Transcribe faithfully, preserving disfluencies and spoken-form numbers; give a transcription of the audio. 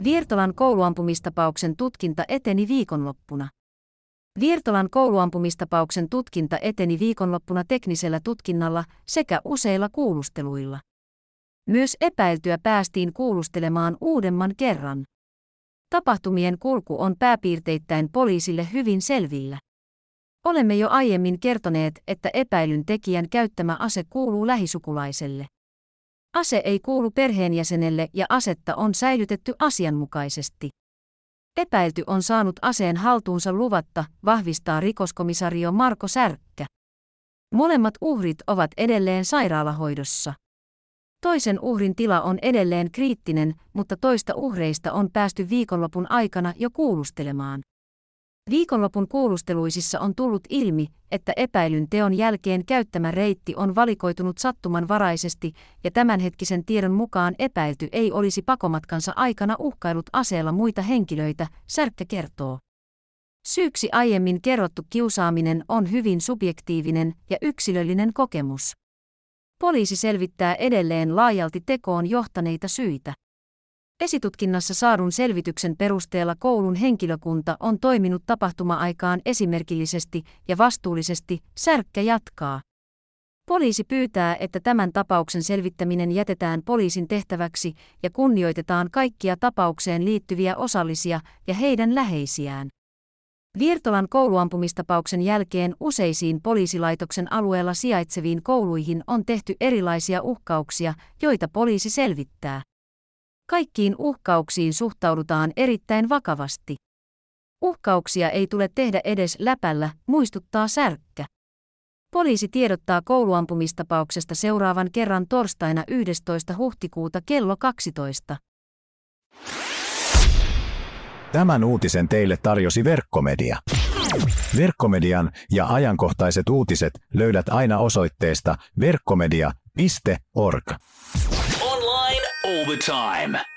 Virtolan kouluampumistapauksen tutkinta eteni viikonloppuna. Virtolan kouluampumistapauksen tutkinta eteni viikonloppuna teknisellä tutkinnalla sekä useilla kuulusteluilla. Myös epäiltyä päästiin kuulustelemaan uudemman kerran. Tapahtumien kulku on pääpiirteittäin poliisille hyvin selvillä. Olemme jo aiemmin kertoneet, että epäilyn tekijän käyttämä ase kuuluu lähisukulaiselle. Ase ei kuulu perheenjäsenelle ja asetta on säilytetty asianmukaisesti. Epäilty on saanut aseen haltuunsa luvatta, vahvistaa rikoskomisario Marko Särkkä. Molemmat uhrit ovat edelleen sairaalahoidossa. Toisen uhrin tila on edelleen kriittinen, mutta toista uhreista on päästy viikonlopun aikana jo kuulustelemaan. Viikonlopun kuulusteluisissa on tullut ilmi, että epäilyn teon jälkeen käyttämä reitti on valikoitunut sattumanvaraisesti ja tämänhetkisen tiedon mukaan epäilty ei olisi pakomatkansa aikana uhkaillut aseella muita henkilöitä, Särkkä kertoo. Syyksi aiemmin kerrottu kiusaaminen on hyvin subjektiivinen ja yksilöllinen kokemus. Poliisi selvittää edelleen laajalti tekoon johtaneita syitä. Esitutkinnassa saadun selvityksen perusteella koulun henkilökunta on toiminut tapahtuma-aikaan esimerkillisesti ja vastuullisesti, Särkkä jatkaa. Poliisi pyytää, että tämän tapauksen selvittäminen jätetään poliisin tehtäväksi ja kunnioitetaan kaikkia tapaukseen liittyviä osallisia ja heidän läheisiään. Virtolan kouluampumistapauksen jälkeen useisiin poliisilaitoksen alueella sijaitseviin kouluihin on tehty erilaisia uhkauksia, joita poliisi selvittää. Kaikkiin uhkauksiin suhtaudutaan erittäin vakavasti. Uhkauksia ei tule tehdä edes läpällä, muistuttaa Särkkä. Poliisi tiedottaa kouluampumistapauksesta seuraavan kerran torstaina yhdestoista huhtikuuta kello kaksitoista. Tämän uutisen teille tarjosi Verkkomedia. Verkkomedian ja ajankohtaiset uutiset löydät aina osoitteesta verkkomedia piste org. Online all the time.